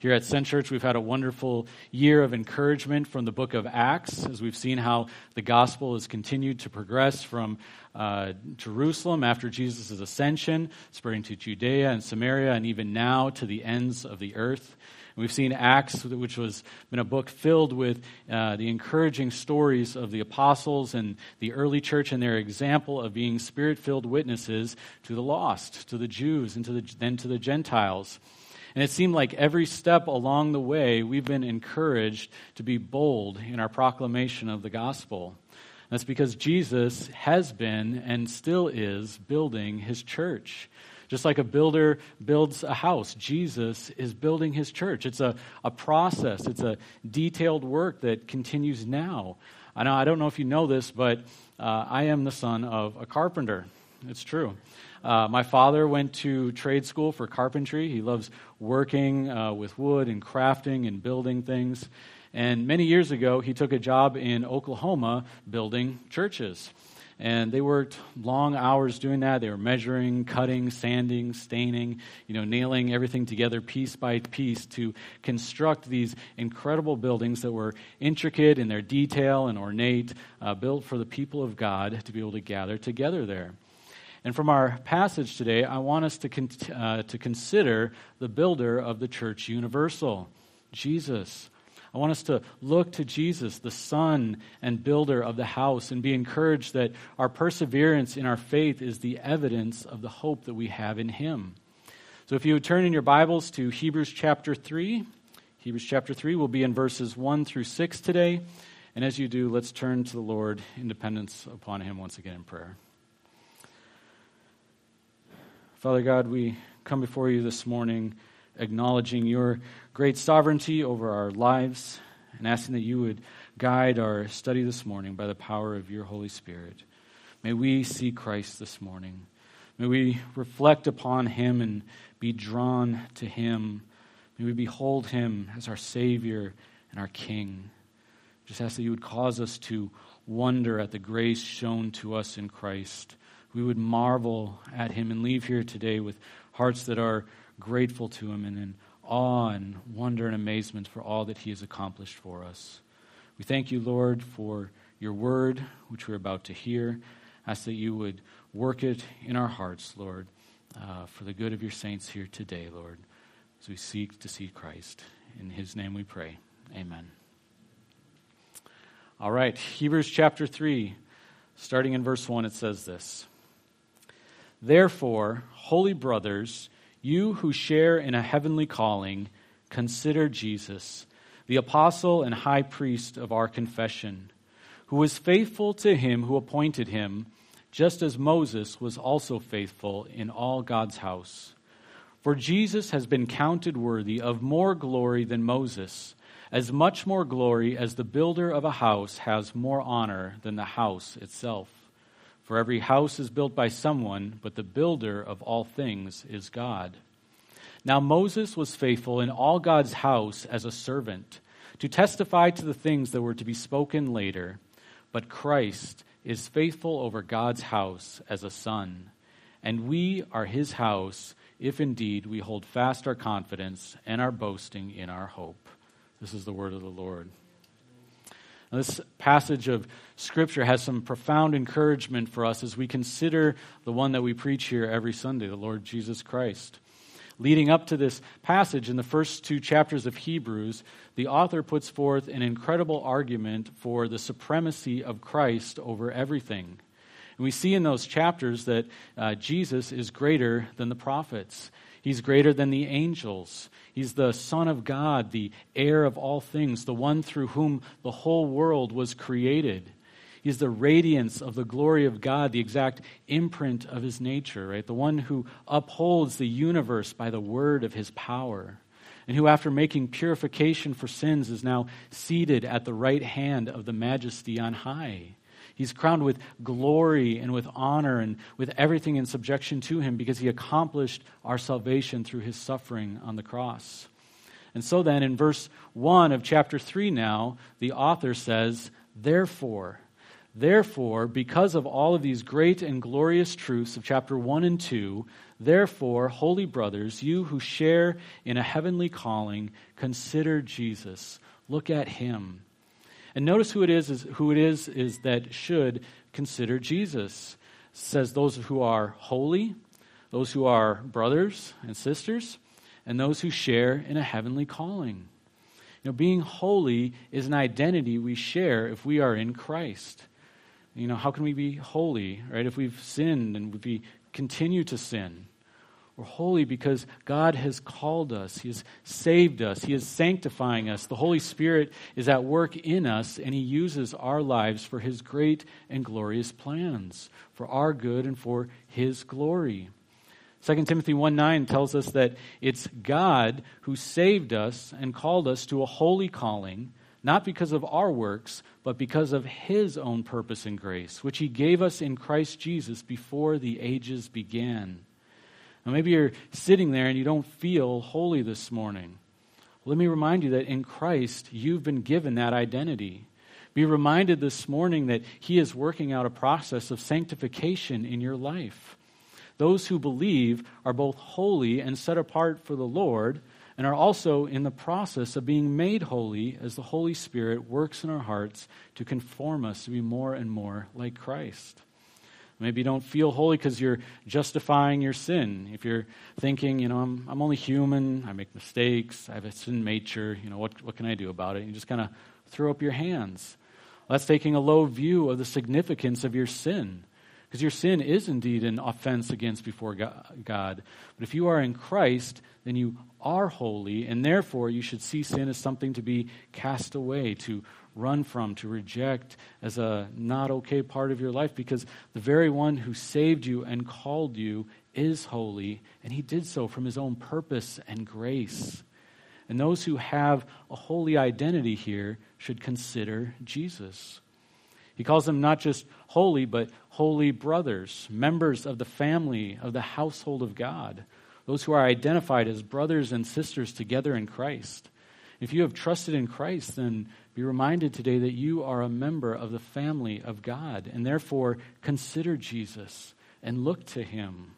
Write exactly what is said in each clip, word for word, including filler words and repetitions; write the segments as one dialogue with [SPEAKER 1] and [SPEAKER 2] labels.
[SPEAKER 1] Here at Send Church, we've had a wonderful year of encouragement from the book of Acts, as we've seen how the gospel has continued to progress from uh, Jerusalem after Jesus' ascension, spreading to Judea and Samaria, and even now to the ends of the earth. And we've seen Acts, which has been a book filled with uh, the encouraging stories of the apostles and the early church and their example of being spirit-filled witnesses to the lost, to the Jews, and to the, then to the Gentiles. And it seemed like every step along the way, we've been encouraged to be bold in our proclamation of the gospel. That's because Jesus has been and still is building his church. Just like a builder builds a house, Jesus is building his church. It's a, a process. It's a detailed work that continues now. I know I don't know if you know this, but uh, I am the son of a carpenter. It's true. Uh, my father went to trade school for carpentry. He loves working uh, with wood and crafting and building things. And many years ago, he took a job in Oklahoma building churches. And they worked long hours doing that. They were measuring, cutting, sanding, staining, you know, nailing everything together piece by piece to construct these incredible buildings that were intricate in their detail and ornate, uh, built for the people of God to be able to gather together there. And from our passage today, I want us to con- uh, to consider the builder of the church universal, Jesus. I want us to look to Jesus, the son and builder of the house, and be encouraged that our perseverance in our faith is the evidence of the hope that we have in him. So if you would turn in your Bibles to Hebrews chapter three, Hebrews chapter three will be in verses one through six today. And as you do, let's turn to the Lord in dependence upon him once again in prayer. Father God, we come before you this morning acknowledging your great sovereignty over our lives and asking that you would guide our study this morning by the power of your Holy Spirit. May we see Christ this morning. May we reflect upon him and be drawn to him. May we behold him as our Savior and our King. Just ask that you would cause us to wonder at the grace shown to us in Christ. We would marvel at him and leave here today with hearts that are grateful to him and in awe and wonder and amazement for all that he has accomplished for us. We thank you, Lord, for your word, which we're about to hear. Ask that you would work it in our hearts, Lord, uh, for the good of your saints here today, Lord, as we seek to see Christ. In his name we pray. Amen. All right, Hebrews chapter three, starting in verse one, it says this. Therefore, holy brothers, you who share in a heavenly calling, consider Jesus, the apostle and high priest of our confession, who was faithful to him who appointed him, just as Moses was also faithful in all God's house. For Jesus has been counted worthy of more glory than Moses, as much more glory as the builder of a house has more honor than the house itself. For every house is built by someone, but the builder of all things is God. Now Moses was faithful in all God's house as a servant, to testify to the things that were to be spoken later. But Christ is faithful over God's house as a son. And we are his house, if indeed we hold fast our confidence and our boasting in our hope. This is the word of the Lord. Now, this passage of Scripture has some profound encouragement for us as we consider the one that we preach here every Sunday, the Lord Jesus Christ. Leading up to this passage in the first two chapters of Hebrews, the author puts forth an incredible argument for the supremacy of Christ over everything. And we see in those chapters that uh, Jesus is greater than the prophets. He's greater than the angels. He's the Son of God, the heir of all things, the one through whom the whole world was created. He's the radiance of the glory of God, the exact imprint of his nature, right? The one who upholds the universe by the word of his power, and who, after making purification for sins, is now seated at the right hand of the Majesty on high. He's crowned with glory and with honor and with everything in subjection to him because he accomplished our salvation through his suffering on the cross. And so then in verse one of chapter three now, the author says, therefore, Therefore, because of all of these great and glorious truths of chapter one and two, therefore, holy brothers, you who share in a heavenly calling, consider Jesus. Look at him. And notice who it is, is who it is is that should consider Jesus. It says those who are holy, those who are brothers and sisters, and those who share in a heavenly calling. You know, being holy is an identity we share if we are in Christ. You know, how can we be holy, right, if we've sinned and we continue to sin? We're holy because God has called us. He has saved us. He is sanctifying us. The Holy Spirit is at work in us, and he uses our lives for his great and glorious plans, for our good and for his glory. Second Timothy one nine tells us that it's God who saved us and called us to a holy calling, not because of our works, but because of his own purpose and grace, which he gave us in Christ Jesus before the ages began. Now maybe you're sitting there and you don't feel holy this morning. Let me remind you that in Christ, you've been given that identity. Be reminded this morning that he is working out a process of sanctification in your life. Those who believe are both holy and set apart for the Lord, and are also in the process of being made holy as the Holy Spirit works in our hearts to conform us to be more and more like Christ. Maybe you don't feel holy because you're justifying your sin. If you're thinking, you know, I'm, I'm only human, I make mistakes, I have a sin nature, you know, what, what can I do about it? And you just kind of throw up your hands. Well, that's taking a low view of the significance of your sin. Because your sin is indeed an offense against before God. But if you are in Christ, then you are holy, and therefore you should see sin as something to be cast away, to run from, to reject as a not okay part of your life, because the very one who saved you and called you is holy, and he did so from his own purpose and grace. And those who have a holy identity here should consider Jesus. He calls them not just holy, but holy brothers, members of the family, of the household of God, those who are identified as brothers and sisters together in Christ. If you have trusted in Christ, then be reminded today that you are a member of the family of God, and therefore consider Jesus and look to him.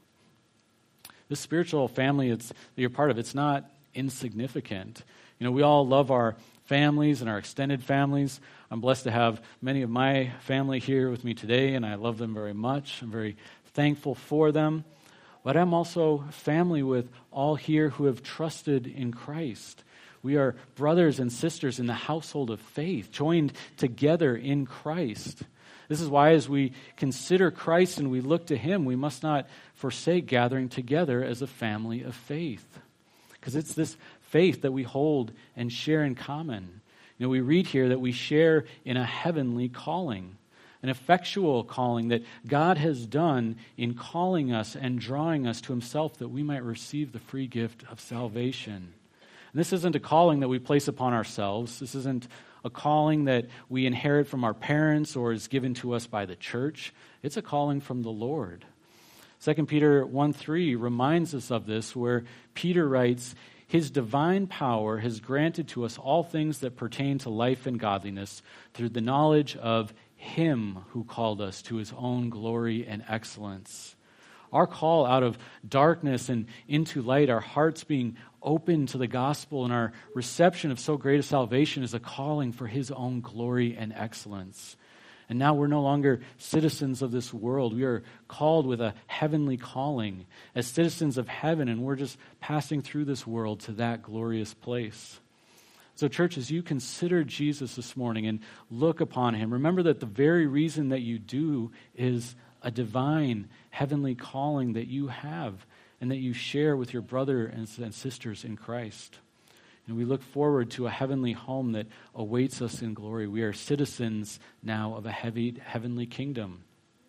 [SPEAKER 1] This spiritual family it's, that you're part of, it's not insignificant. You know, we all love our families and our extended families. I'm blessed to have many of my family here with me today, and I love them very much. I'm very thankful for them. But I'm also family with all here who have trusted in Christ. We are brothers and sisters in the household of faith, joined together in Christ. This is why as we consider Christ and we look to him, we must not forsake gathering together as a family of faith. Because it's this faith that we hold and share in common. You know, we read here that we share in a heavenly calling, an effectual calling that God has done in calling us and drawing us to himself that we might receive the free gift of salvation. And this isn't a calling that we place upon ourselves. This isn't a calling that we inherit from our parents or is given to us by the church. It's a calling from the Lord. Second Peter one three reminds us of this, where Peter writes, his divine power has granted to us all things that pertain to life and godliness through the knowledge of him who called us to his own glory and excellence. Our call out of darkness and into light, our hearts being open to the gospel and our reception of so great a salvation is a calling for his own glory and excellence. And now we're no longer citizens of this world. We are called with a heavenly calling as citizens of heaven, and we're just passing through this world to that glorious place. So, church, as you consider Jesus this morning and look upon him, remember that the very reason that you do is a divine heavenly calling that you have and that you share with your brother and sisters in Christ. And we look forward to a heavenly home that awaits us in glory. We are citizens now of a heavy, heavenly kingdom.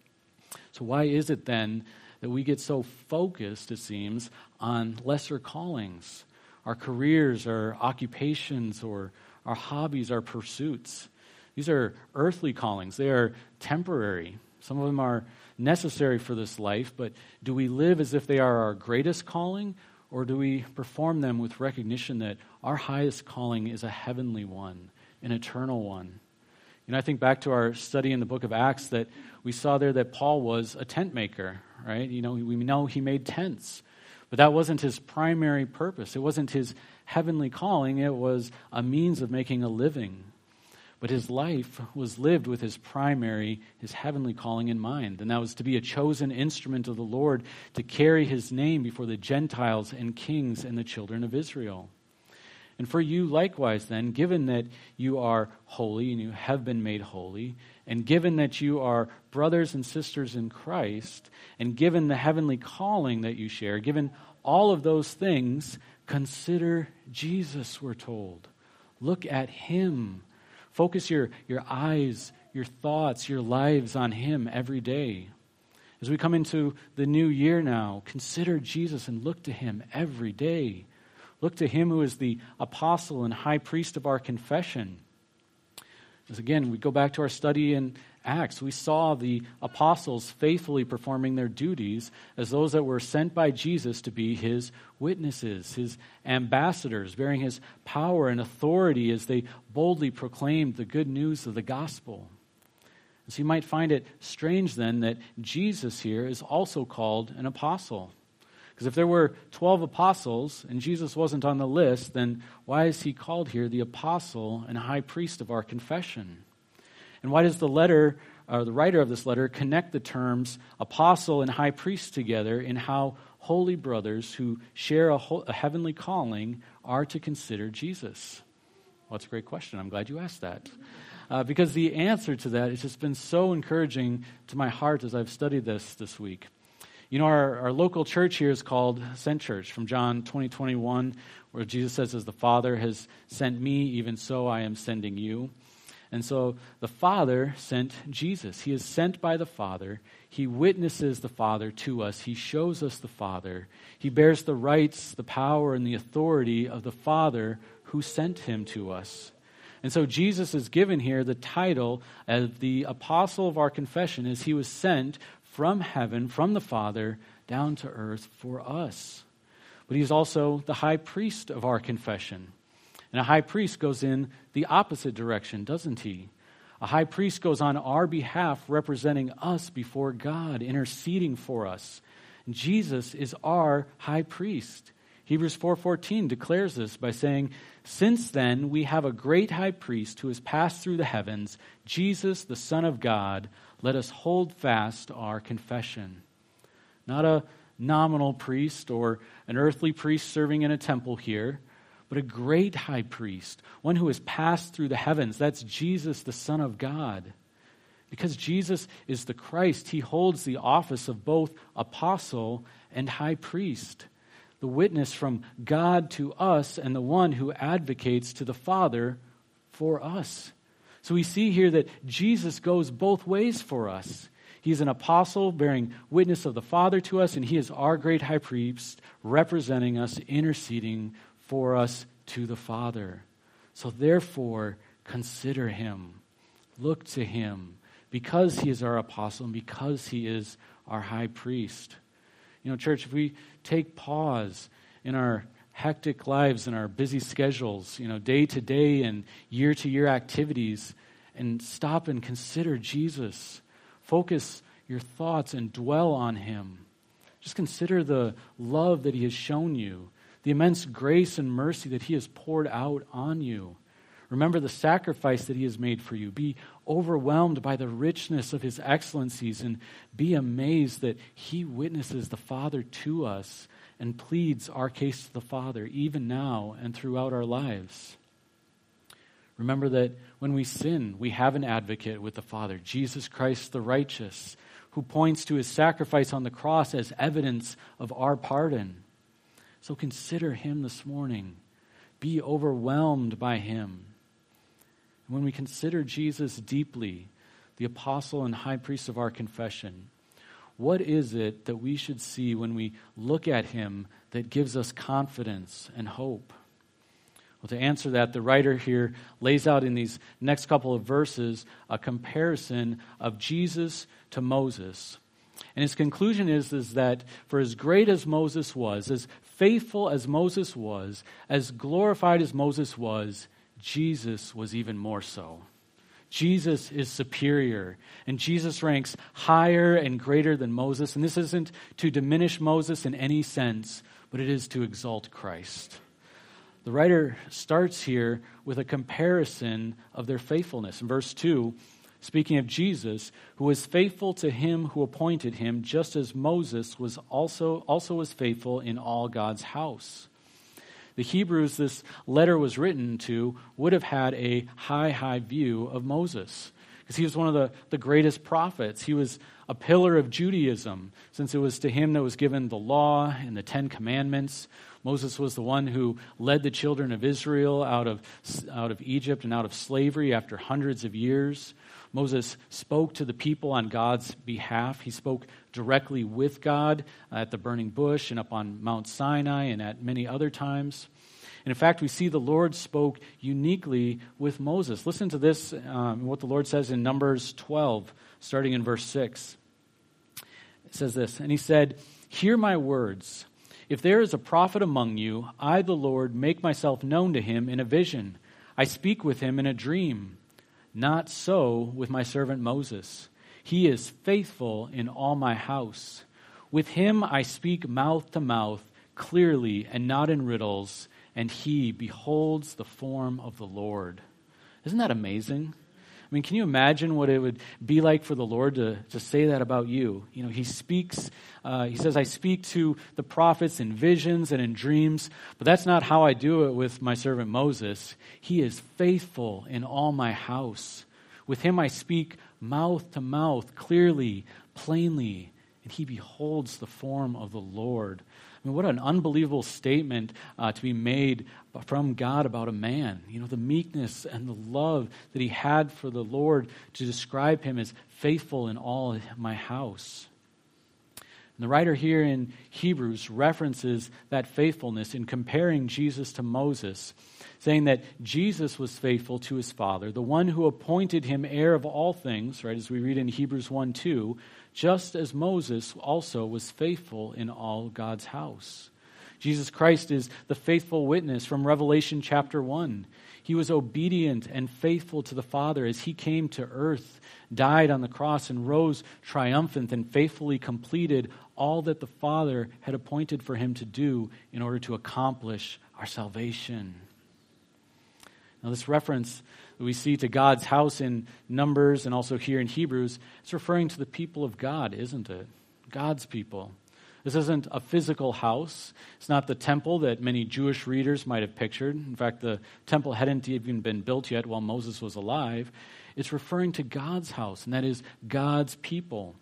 [SPEAKER 1] So why is it then that we get so focused, it seems, on lesser callings? Our careers, our occupations, or our hobbies, our pursuits. These are earthly callings. They are temporary. Some of them are necessary for this life, but do we live as if they are our greatest calling? Or do we perform them with recognition that our highest calling is a heavenly one, an eternal one? You know, I think back to our study in the book of Acts that we saw there that Paul was a tent maker, right? You know, we know he made tents, but that wasn't his primary purpose. It wasn't his heavenly calling. It was a means of making a living. But his life was lived with his primary, his heavenly calling in mind, and that was to be a chosen instrument of the Lord to carry his name before the Gentiles and kings and the children of Israel. And for you likewise then, given that you are holy and you have been made holy, and given that you are brothers and sisters in Christ, and given the heavenly calling that you share, given all of those things, consider Jesus, we're told. Look at him. Focus your, your eyes, your thoughts, your lives on him every day. As we come into the new year now, consider Jesus and look to him every day. Look to him who is the apostle and high priest of our confession. As again, we go back to our study in Acts. We saw the apostles faithfully performing their duties as those that were sent by Jesus to be his witnesses, his ambassadors, bearing his power and authority as they boldly proclaimed the good news of the gospel. So you might find it strange then that Jesus here is also called an apostle. Because if there were twelve apostles and Jesus wasn't on the list, then why is he called here the apostle and high priest of our confession? And why does the letter, or the writer of this letter, connect the terms apostle and high priest together in how holy brothers who share a, ho- a heavenly calling are to consider Jesus? Well, that's a great question. I'm glad you asked that. Uh, because the answer to that has just been so encouraging to my heart as I've studied this this week. You know, our, our local church here is called Sent Church, from John twenty, twenty-one, where Jesus says, as the Father has sent me, even so I am sending you. And so the Father sent Jesus. He is sent by the Father. He witnesses the Father to us. He shows us the Father. He bears the rights, the power, and the authority of the Father who sent him to us. And so Jesus is given here the title of the apostle of our confession as he was sent from heaven, from the Father, down to earth for us. But he's also the high priest of our confession. And a high priest goes in the opposite direction, doesn't he? A high priest goes on our behalf, representing us before God, interceding for us. And Jesus is our high priest. Hebrews four fourteen declares this by saying, since then we have a great high priest who has passed through the heavens, Jesus, the Son of God. Let us hold fast our confession. Not a nominal priest or an earthly priest serving in a temple here, but a great high priest, one who has passed through the heavens. That's Jesus, the Son of God. Because Jesus is the Christ, he holds the office of both apostle and high priest, the witness from God to us and the one who advocates to the Father for us. So we see here that Jesus goes both ways for us. He's an apostle bearing witness of the Father to us, and he is our great high priest representing us, interceding for us to the Father. So therefore, consider him. Look to him because he is our apostle and because he is our high priest. You know, church, if we take pause in our hectic lives and our busy schedules, you know, day to day and year to year activities, and stop and consider Jesus. Focus your thoughts and dwell on him. Just consider the love that he has shown you, the immense grace and mercy that he has poured out on you. Remember the sacrifice that he has made for you. Be overwhelmed by the richness of his excellencies and be amazed that he witnesses the Father to us and pleads our case to the Father even now and throughout our lives. Remember that when we sin, we have an advocate with the Father, Jesus Christ the righteous, who points to his sacrifice on the cross as evidence of our pardon. So consider him this morning. Be overwhelmed by him. And when we consider Jesus deeply, the apostle and high priest of our confession, what is it that we should see when we look at him that gives us confidence and hope? Well, to answer that, the writer here lays out in these next couple of verses a comparison of Jesus to Moses. And his conclusion is, is that for as great as Moses was, as faithful as Moses was, as glorified as Moses was, Jesus was even more so. Jesus is superior, and Jesus ranks higher and greater than Moses. And this isn't to diminish Moses in any sense, but it is to exalt Christ. The writer starts here with a comparison of their faithfulness. In verse two, speaking of Jesus, who was faithful to him who appointed him, just as Moses was also, also was faithful in all God's house. The Hebrews this letter was written to would have had a high, high view of Moses, because he was one of the, the greatest prophets. He was a pillar of Judaism, since it was to him that was given the law and the Ten Commandments. Moses was the one who led the children of Israel out of, out of Egypt and out of slavery after hundreds of years. Moses spoke to the people on God's behalf. He spoke directly with God at the burning bush and up on Mount Sinai and at many other times. And in fact, we see the Lord spoke uniquely with Moses. Listen to this, um, what the Lord says in Numbers twelve, starting in verse six. It says this, and he said, "Hear my words. If there is a prophet among you, I, the Lord, make myself known to him in a vision. I speak with him in a dream. Not so with my servant Moses. He is faithful in all my house. With him I speak mouth to mouth, clearly and not in riddles, and he beholds the form of the Lord." Isn't that amazing? I mean, can you imagine what it would be like for the Lord to, to say that about you? You know, he speaks, uh, he says, "I speak to the prophets in visions and in dreams, but that's not how I do it with my servant Moses. He is faithful in all my house. With him I speak mouth to mouth, clearly, plainly, and he beholds the form of the Lord." I mean, what an unbelievable statement uh, to be made from God about a man. You know, the meekness and the love that he had for the Lord to describe him as faithful in all my house. And the writer here in Hebrews references that faithfulness in comparing Jesus to Moses, saying that Jesus was faithful to his Father, the one who appointed him heir of all things, right, as we read in Hebrews one two, just as Moses also was faithful in all God's house. Jesus Christ is the faithful witness from Revelation chapter one. He was obedient and faithful to the Father as he came to earth, died on the cross, and rose triumphant and faithfully completed all that the Father had appointed for him to do in order to accomplish our salvation. Now, this reference that we see to God's house in Numbers and also here in Hebrews, it's referring to the people of God, isn't it? God's people. This isn't a physical house. It's not the temple that many Jewish readers might have pictured. In fact, the temple hadn't even been built yet while Moses was alive. It's referring to God's house, and that is God's people.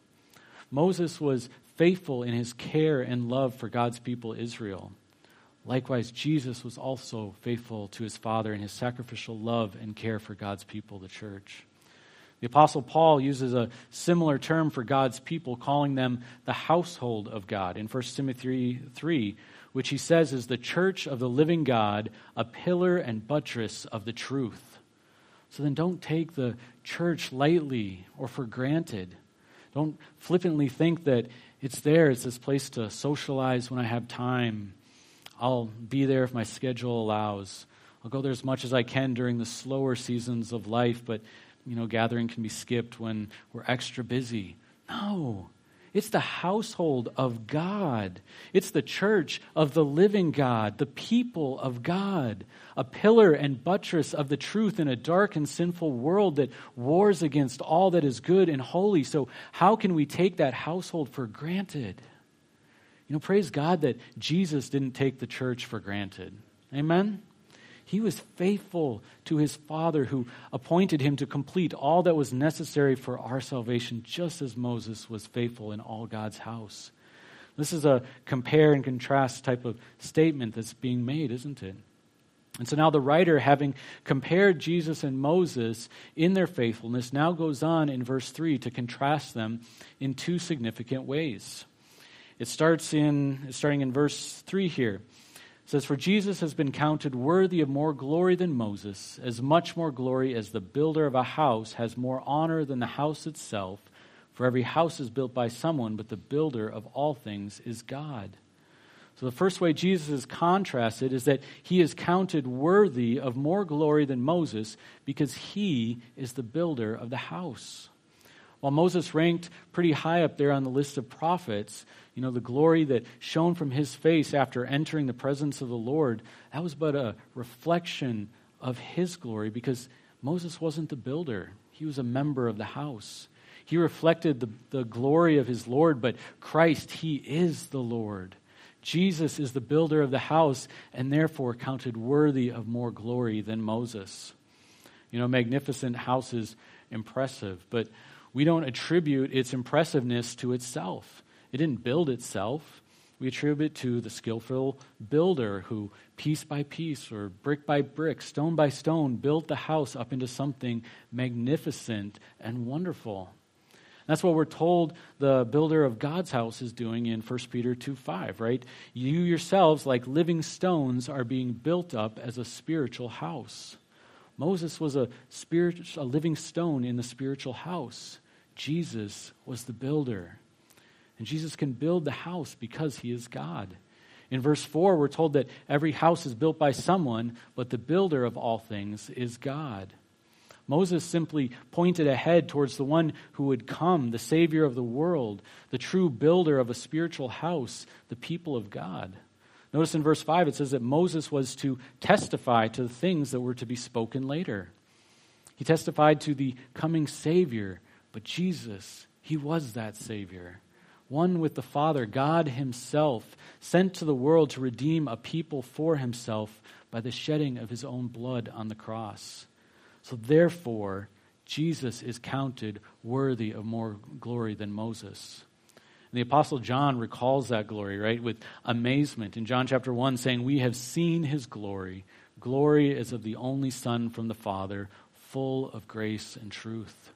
[SPEAKER 1] Moses was faithful in his care and love for God's people, Israel. Likewise, Jesus was also faithful to his Father in his sacrificial love and care for God's people, the church. The Apostle Paul uses a similar term for God's people, calling them the household of God in First Timothy three, which he says is the church of the living God, a pillar and buttress of the truth. So then don't take the church lightly or for granted. Don't flippantly think that it's there, it's this place to socialize when I have time. I'll be there if my schedule allows. I'll go there as much as I can during the slower seasons of life, but, you know, gathering can be skipped when we're extra busy. No, it's the household of God. It's the church of the living God, the people of God, a pillar and buttress of the truth in a dark and sinful world that wars against all that is good and holy. So how can we take that household for granted? You know, praise God that Jesus didn't take the church for granted. Amen? He was faithful to his Father who appointed him to complete all that was necessary for our salvation, just as Moses was faithful in all God's house. This is a compare and contrast type of statement that's being made, isn't it? And so now the writer, having compared Jesus and Moses in their faithfulness, now goes on in verse three to contrast them in two significant ways. It starts in, starting in verse three here. It says, "For Jesus has been counted worthy of more glory than Moses, as much more glory as the builder of a house has more honor than the house itself. For every house is built by someone, but the builder of all things is God." So So the first way Jesus is contrasted is that he is counted worthy of more glory than Moses because he is the builder of the house. While Moses ranked pretty high up there on the list of prophets, you know, the glory that shone from his face after entering the presence of the Lord, that was but a reflection of his glory because Moses wasn't the builder. He was a member of the house. He reflected the, the glory of his Lord, but Christ, he is the Lord. Jesus is the builder of the house and therefore counted worthy of more glory than Moses. You know, magnificent house is impressive, but we don't attribute its impressiveness to itself. It didn't build itself. We attribute it to the skillful builder who piece by piece or brick by brick, stone by stone, built the house up into something magnificent and wonderful. That's what we're told the builder of God's house is doing in First Peter two five, right? You yourselves, like living stones, are being built up as a spiritual house. Moses was a spirit, a living stone in the spiritual house. Jesus was the builder. And Jesus can build the house because he is God. In verse four, we're told that every house is built by someone, but the builder of all things is God. Moses simply pointed ahead towards the one who would come, the Savior of the world, the true builder of a spiritual house, the people of God. Notice in verse five, it says that Moses was to testify to the things that were to be spoken later. He testified to the coming Savior, but Jesus, he was that Savior. One with the Father, God himself, sent to the world to redeem a people for himself by the shedding of his own blood on the cross. So therefore, Jesus is counted worthy of more glory than Moses. And the Apostle John recalls that glory, right, with amazement in John chapter one, saying, "We have seen his glory. Glory as of the only Son from the Father, full of grace and truth."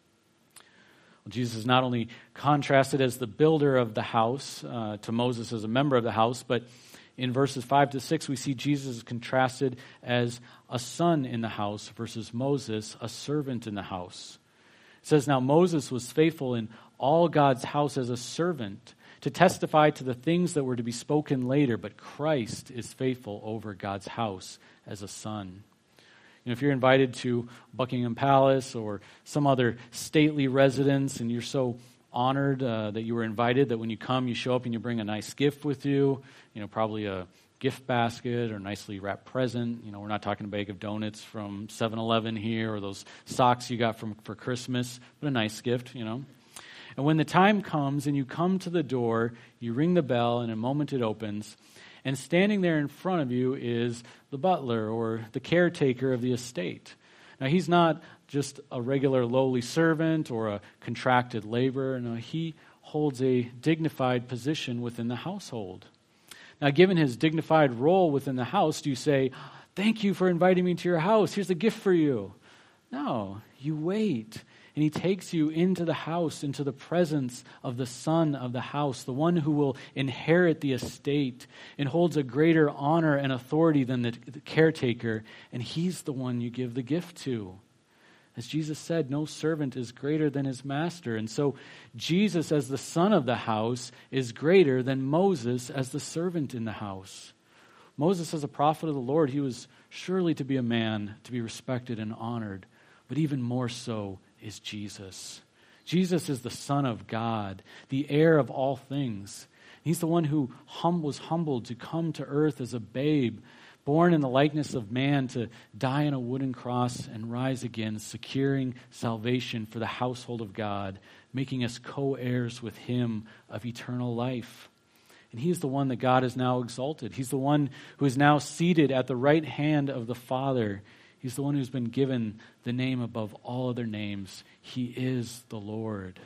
[SPEAKER 1] Well, Jesus is not only contrasted as the builder of the house uh, to Moses as a member of the house, but in verses five to six, we see Jesus is contrasted as a son in the house versus Moses, a servant in the house. It says, "Now Moses was faithful in all God's house as a servant to testify to the things that were to be spoken later, but Christ is faithful over God's house as a son." You know, if you're invited to Buckingham Palace or some other stately residence and you're so honored uh, that you were invited that when you come, you show up and you bring a nice gift with you, you know, probably a gift basket or nicely wrapped present. You know, we're not talking a bag of donuts from seven eleven here or those socks you got from for Christmas, but a nice gift, you know. And when the time comes and you come to the door, you ring the bell and in a moment it opens, and standing there in front of you is the butler or the caretaker of the estate. Now, he's not just a regular lowly servant or a contracted laborer. No, he holds a dignified position within the household. Now, given his dignified role within the house, do you say, "Thank you for inviting me to your house. Here's a gift for you"? No, you wait. And he takes you into the house, into the presence of the son of the house, the one who will inherit the estate and holds a greater honor and authority than the, the caretaker. And he's the one you give the gift to. As Jesus said, no servant is greater than his master. And so Jesus, as the son of the house, is greater than Moses as the servant in the house. Moses, as a prophet of the Lord, he was surely to be a man to be respected and honored, but even more so is Jesus. Jesus is the Son of God, the heir of all things. He's the one who hum, was humbled to come to earth as a babe, born in the likeness of man, to die on a wooden cross and rise again, securing salvation for the household of God, making us co-heirs with him of eternal life. And he's the one that God has now exalted. He's the one who is now seated at the right hand of the Father. He's the one who's been given the name above all other names. He is the Lord.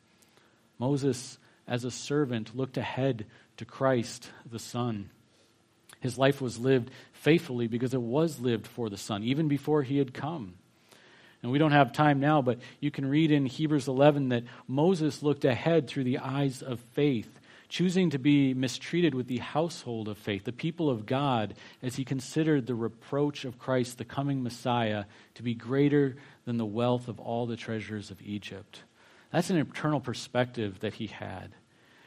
[SPEAKER 1] Moses, as a servant, looked ahead to Christ, the Son. His life was lived faithfully because it was lived for the Son, even before he had come. And we don't have time now, but you can read in Hebrews eleven that Moses looked ahead through the eyes of faith, choosing to be mistreated with the household of faith, the people of God, as he considered the reproach of Christ, the coming Messiah, to be greater than the wealth of all the treasures of Egypt. That's an eternal perspective that he had.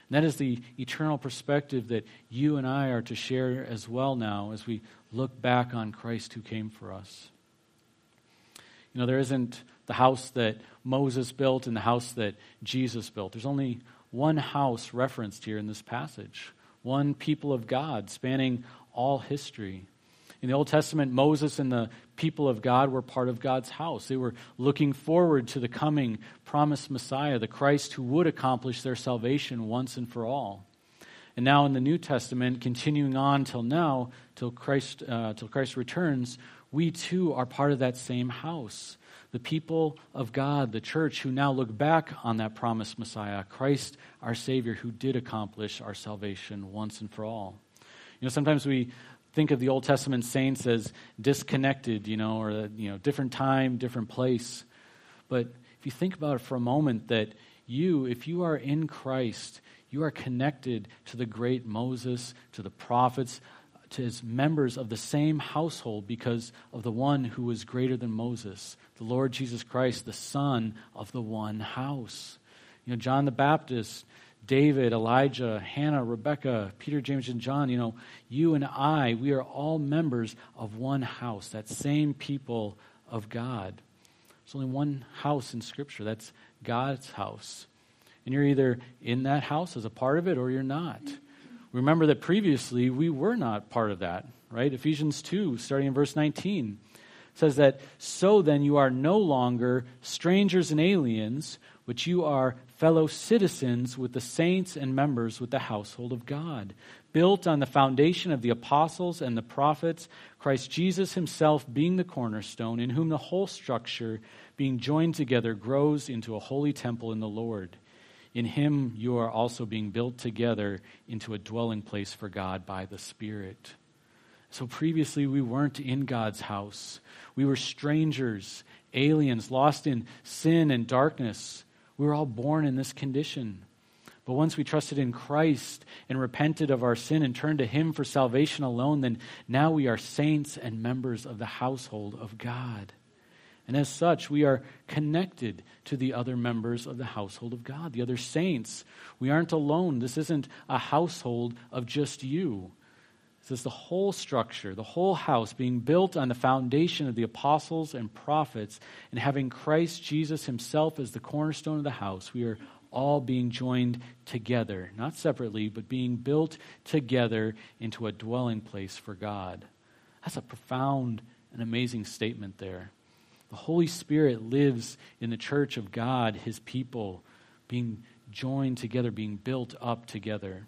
[SPEAKER 1] And that is the eternal perspective that you and I are to share as well now as we look back on Christ who came for us. You know, there isn't the house that Moses built and the house that Jesus built. There's only one house referenced here in this passage, one people of God spanning all history. In the Old Testament, Moses and the people of God were part of God's house. They were looking forward to the coming promised Messiah, the Christ who would accomplish their salvation once and for all. And now in the New Testament, continuing on till now, till Christ, uh, till Christ returns, we too are part of that same house. The people of God, the church, who now look back on that promised Messiah, Christ our Savior, who did accomplish our salvation once and for all. You know, sometimes we think of the Old Testament saints as disconnected, you know, or, you know, different time, different place. But if you think about it for a moment, that you, if you are in Christ, you are connected to the great Moses, to the prophets, to his members of the same household because of the one who was greater than Moses, the Lord Jesus Christ, the Son of the one house. You know, John the Baptist, David, Elijah, Hannah, Rebecca, Peter, James, and John, you know, you and I, we are all members of one house, that same people of God. There's only one house in Scripture. That's God's house. And you're either in that house as a part of it or you're not. Remember that previously we were not part of that, right? Ephesians two, starting in verse nineteen, says that, so then you are no longer strangers and aliens, but you are fellow citizens with the saints and members with the household of God, built on the foundation of the apostles and the prophets, Christ Jesus himself being the cornerstone, in whom the whole structure, being joined together, grows into a holy temple in the Lord. In him you are also being built together into a dwelling place for God by the Spirit. So previously we weren't in God's house. We were strangers, aliens, lost in sin and darkness. We were all born in this condition. But once we trusted in Christ and repented of our sin and turned to him for salvation alone, then now we are saints and members of the household of God. And as such, we are connected to the other members of the household of God, the other saints. We aren't alone. This isn't a household of just you. This is the whole structure, the whole house being built on the foundation of the apostles and prophets, and having Christ Jesus himself as the cornerstone of the house. We are all being joined together, not separately, but being built together into a dwelling place for God. That's a profound and amazing statement there. The Holy Spirit lives in the church of God, his people, being joined together, being built up together.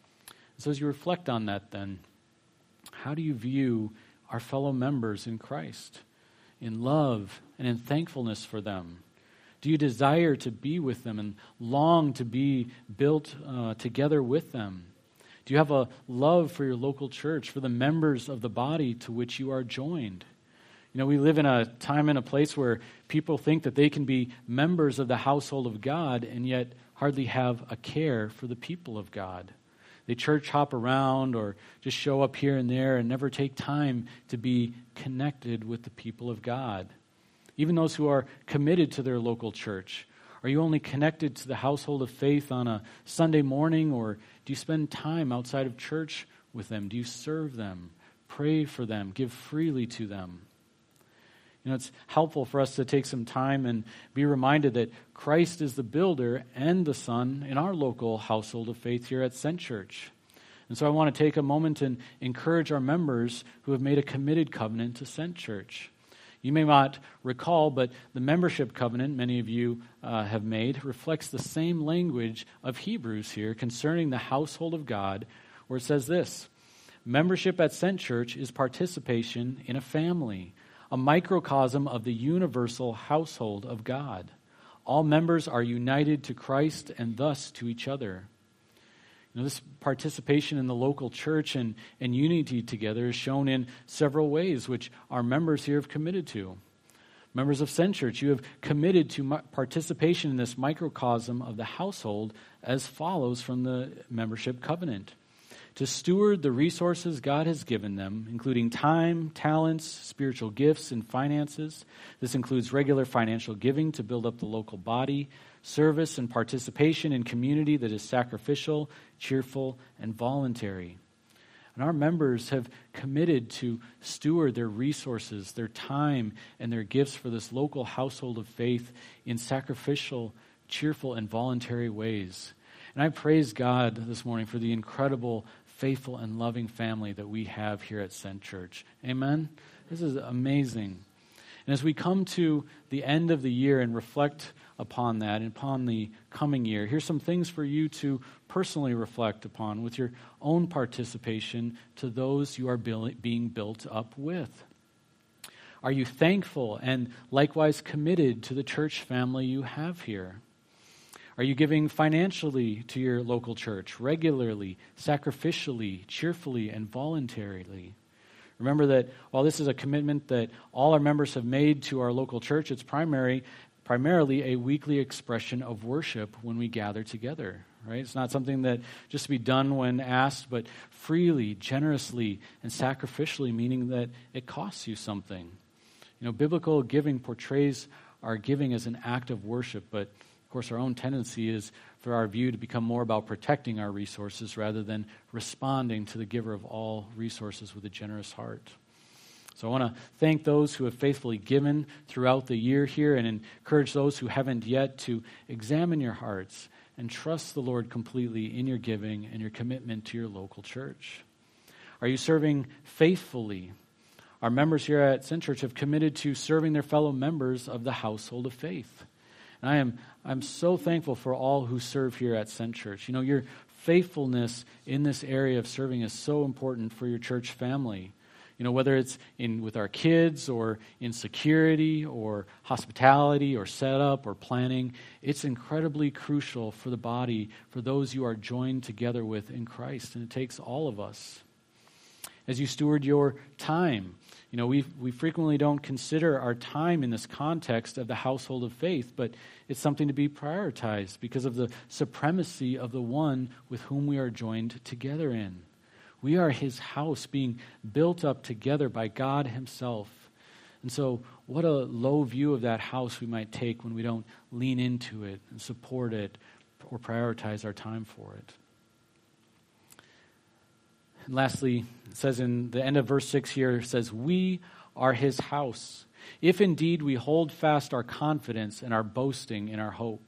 [SPEAKER 1] So as you reflect on that then, how do you view our fellow members in Christ? In love and in thankfulness for them? Do you desire to be with them and long to be built uh, together with them? Do you have a love for your local church, for the members of the body to which you are joined? You know, we live in a time and a place where people think that they can be members of the household of God and yet hardly have a care for the people of God. They church hop around or just show up here and there and never take time to be connected with the people of God. Even those who are committed to their local church. Are you only connected to the household of faith on a Sunday morning, or do you spend time outside of church with them? Do you serve them, pray for them, give freely to them? You know, it's helpful for us to take some time and be reminded that Christ is the builder and the Son in our local household of faith here at Sent Church. And so I want to take a moment and encourage our members who have made a committed covenant to Sent Church. You may not recall, but the membership covenant many of you uh, have made reflects the same language of Hebrews here concerning the household of God, where it says this: membership at Sent Church is participation in a family, a microcosm of the universal household of God. All members are united to Christ and thus to each other. You know, this participation in the local church and, and unity together is shown in several ways, which our members here have committed to. Members of Sent Church, you have committed to participation in this microcosm of the household as follows from the membership covenant. to steward the resources God has given them, including time, talents, spiritual gifts, and finances. This includes regular financial giving to build up the local body, service and participation in community that is sacrificial, cheerful, and voluntary. And our members have committed to steward their resources, their time, and their gifts for this local household of faith in sacrificial, cheerful, and voluntary ways. And I praise God this morning for the incredible, faithful, and loving family that we have here at Sent Church. Amen? This is amazing. And as we come to the end of the year and reflect upon that and upon the coming year, here's some things for you to personally reflect upon with your own participation to those you are being built up with. Are you thankful and likewise committed to the church family you have here? Are you giving financially to your local church, regularly, sacrificially, cheerfully, and voluntarily? Remember that while this is a commitment that all our members have made to our local church, it's primary, primarily a weekly expression of worship when we gather together, right? It's not something that just to be done when asked, but freely, generously, and sacrificially, meaning that it costs you something. You know, biblical giving portrays our giving as an act of worship, but of course our own tendency is for our view to become more about protecting our resources rather than responding to the giver of all resources with a generous heart. So I want to thank those who have faithfully given throughout the year here and encourage those who haven't yet to examine your hearts and trust the Lord completely in your giving and your commitment to your local church. Are you serving faithfully? Our members here at Sent Church have committed to serving their fellow members of the household of faith. And I am I'm so thankful for all who serve here at Sent Church. You know, your faithfulness in this area of serving is so important for your church family. You know, whether it's in with our kids or in security or hospitality or setup or planning, it's incredibly crucial for the body, for those you are joined together with in Christ. And it takes all of us. As you steward your time, you know, we we frequently don't consider our time in this context of the household of faith, but it's something to be prioritized because of the supremacy of the one with whom we are joined together in. We are his house being built up together by God himself. And so what a low view of that house we might take when we don't lean into it and support it or prioritize our time for it. And lastly, it says in the end of verse six here, it says, we are his house, if indeed we hold fast our confidence and our boasting in our hope.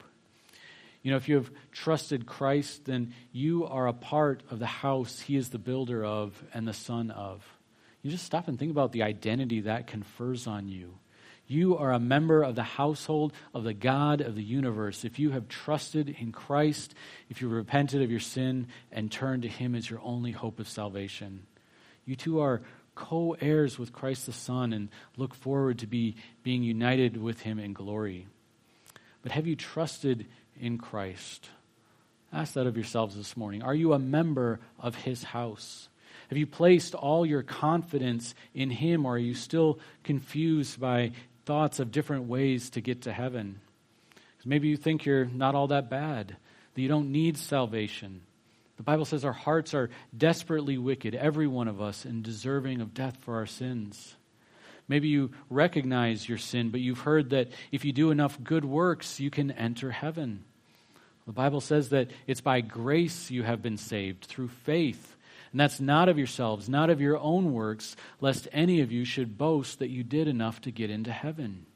[SPEAKER 1] You know, if you have trusted Christ, then you are a part of the house he is the builder of and the son of. You just stop and think about the identity that confers on you. You are a member of the household of the God of the universe. If you have trusted in Christ, if you repented of your sin and turned to him as your only hope of salvation, you too are co-heirs with Christ the Son and look forward to be being united with him in glory. But have you trusted in Christ? Ask that of yourselves this morning. Are you a member of his house? Have you placed all your confidence in him, or are you still confused by thoughts of different ways to get to heaven? Because maybe you think you're not all that bad, that you don't need salvation. The Bible says our hearts are desperately wicked, every one of us, and deserving of death for our sins. Maybe you recognize your sin, but you've heard that if you do enough good works, you can enter heaven. The Bible says that it's by grace you have been saved, through faith. And that's not of yourselves, not of your own works, lest any of you should boast that you did enough to get into heaven.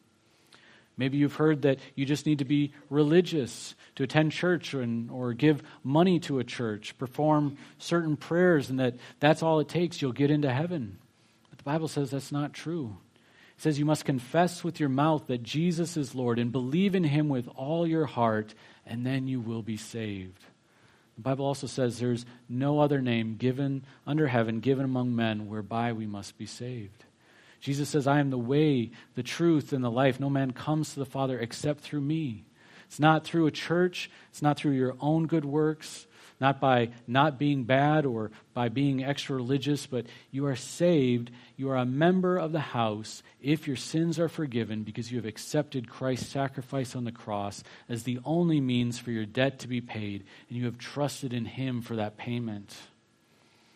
[SPEAKER 1] Maybe you've heard that you just need to be religious, to attend church and, or give money to a church, perform certain prayers, and that that's all it takes, you'll get into heaven. But the Bible says that's not true. It says you must confess with your mouth that Jesus is Lord and believe in him with all your heart, and then you will be saved. The Bible also says there's no other name given under heaven, given among men, whereby we must be saved. Jesus says, I am the way, the truth, and the life. No man comes to the Father except through me. It's not through a church. It's not through your own good works, not by not being bad or by being extra religious, but you are saved. You are a member of the house if your sins are forgiven because you have accepted Christ's sacrifice on the cross as the only means for your debt to be paid, and you have trusted in him for that payment.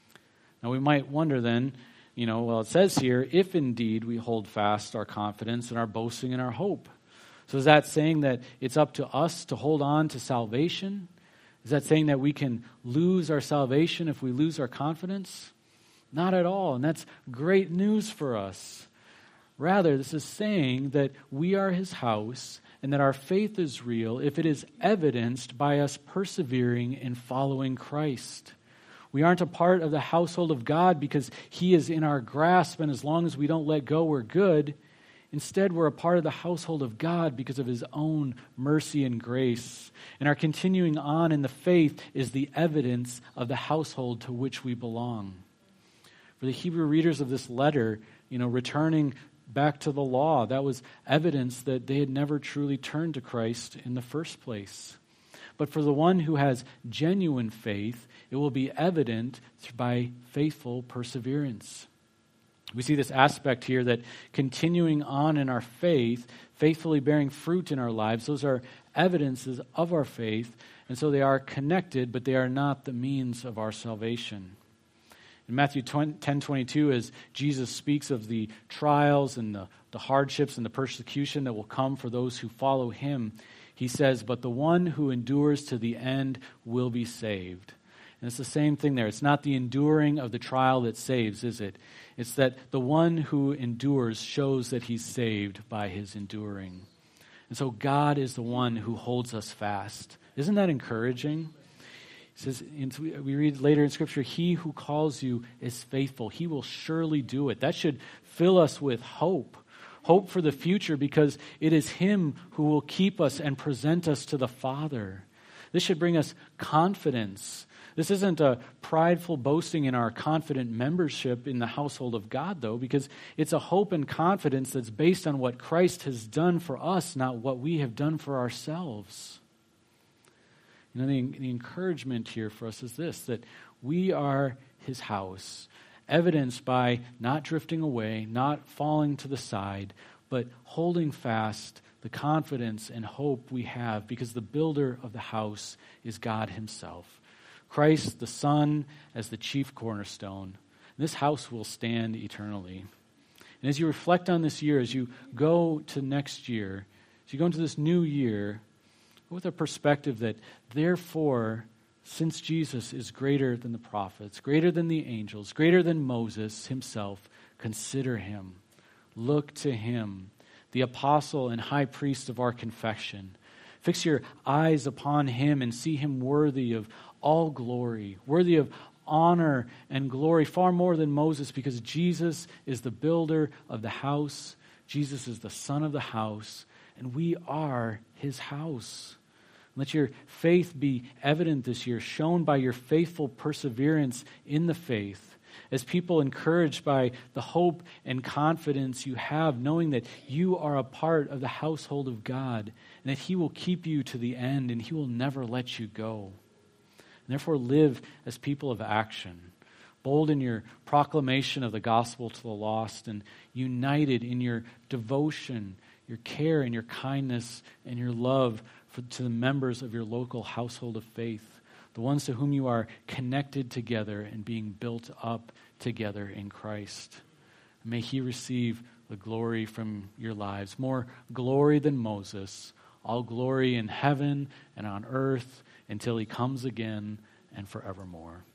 [SPEAKER 1] Now we might wonder then, you know, well, it says here, if indeed we hold fast our confidence and our boasting and our hope. So is that saying that it's up to us to hold on to salvation? Is that saying that we can lose our salvation if we lose our confidence? Not at all, and that's great news for us. Rather, this is saying that we are his house and that our faith is real if it is evidenced by us persevering in following Christ. We aren't a part of the household of God because he is in our grasp, and as long as we don't let go, we're good. Instead, we're a part of the household of God because of his own mercy and grace. And our continuing on in the faith is the evidence of the household to which we belong. For the Hebrew readers of this letter, you know, returning back to the law, that was evidence that they had never truly turned to Christ in the first place. But for the one who has genuine faith, it will be evident by faithful perseverance. We see this aspect here that continuing on in our faith, faithfully bearing fruit in our lives, those are evidences of our faith, and so they are connected, but they are not the means of our salvation. In Matthew ten twenty-two, as Jesus speaks of the trials and the, the hardships and the persecution that will come for those who follow him, he says, "But the one who endures to the end will be saved." And it's the same thing there. It's not the enduring of the trial that saves, is it? It's that the one who endures shows that he's saved by his enduring. And so God is the one who holds us fast. Isn't that encouraging? It says, we read later in Scripture, he who calls you is faithful. He will surely do it. That should fill us with hope. Hope for the future because it is him who will keep us and present us to the Father. This should bring us confidence. This isn't a prideful boasting in our confident membership in the household of God, though, because it's a hope and confidence that's based on what Christ has done for us, not what we have done for ourselves. You know, the, the encouragement here for us is this, that we are his house, evidenced by not drifting away, not falling to the side, but holding fast the confidence and hope we have because the builder of the house is God himself. Christ, the Son, as the chief cornerstone. This house will stand eternally. And as you reflect on this year, as you go to next year, as you go into this new year, with a perspective that, therefore, since Jesus is greater than the prophets, greater than the angels, greater than Moses himself, consider him. Look to him, the apostle and high priest of our confession. Fix your eyes upon him and see him worthy of all glory, worthy of honor and glory, far more than Moses, because Jesus is the builder of the house. Jesus is the son of the house, and we are his house. Let your faith be evident this year, shown by your faithful perseverance in the faith, as people encouraged by the hope and confidence you have, knowing that you are a part of the household of God, and that he will keep you to the end, and he will never let you go. And therefore, live as people of action, bold in your proclamation of the gospel to the lost, and united in your devotion, your care, and your kindness, and your love for, to the members of your local household of faith, the ones to whom you are connected together and being built up together in Christ. May he receive the glory from your lives, more glory than Moses, all glory in heaven and on earth, until he comes again and forevermore.